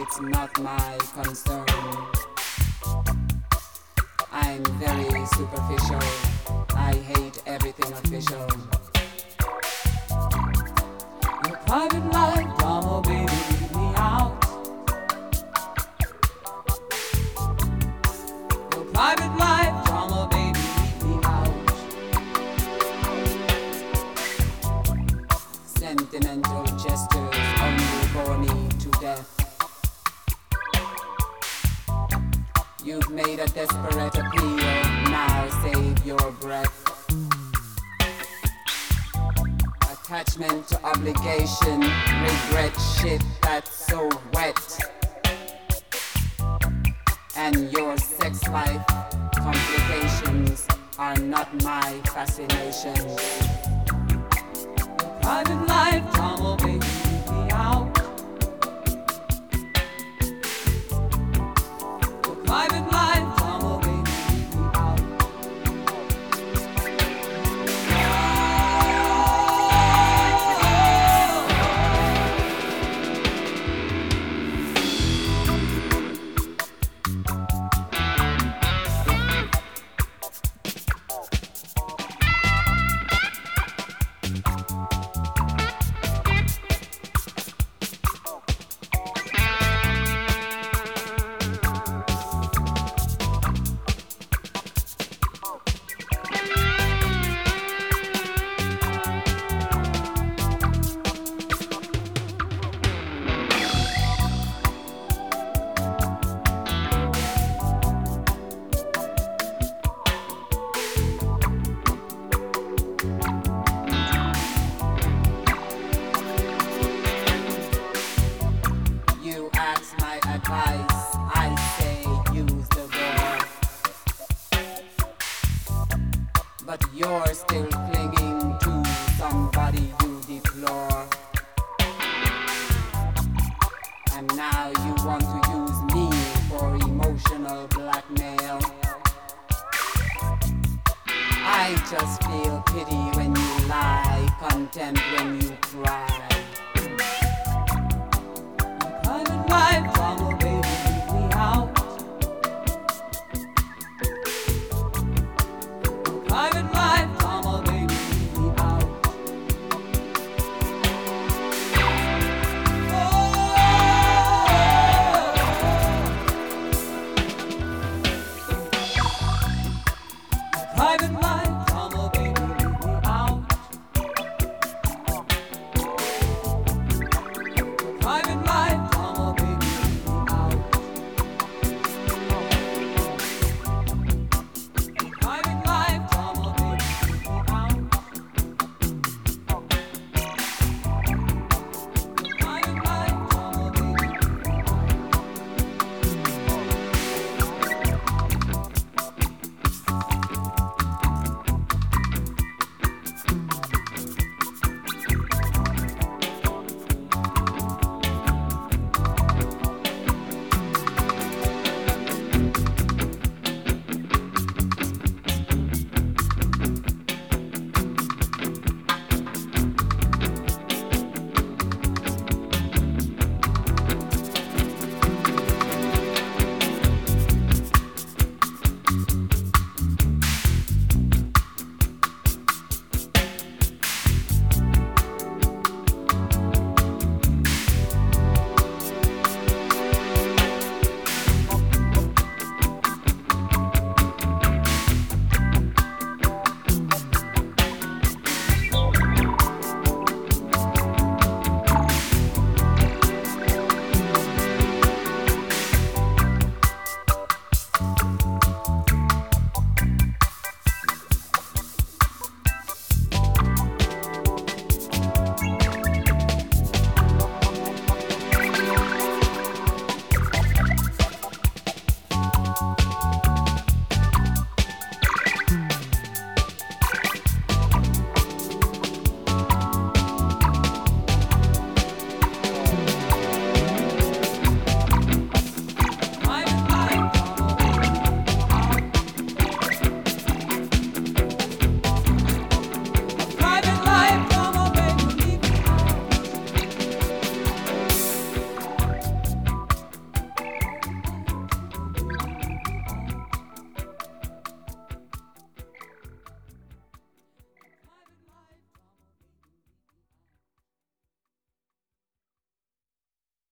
it's not my concern. I'm very superficial. I hate everything official. Your private life drama, baby, leave me out. Your private life drama, baby, leave me out. Sentimental gestures only bore me to death. You've made a desperate appeal, now save your breath. Attachment to obligation, regret shit that's so wet. And your sex life complications are not my fascination. Private life drama, baby, leave me out. Private life drama, baby, leave me out. But you're still clinging to somebody you deplore. And now you want to use me for emotional blackmail. I just feel pity when you lie, contempt when you cry. Private life drama.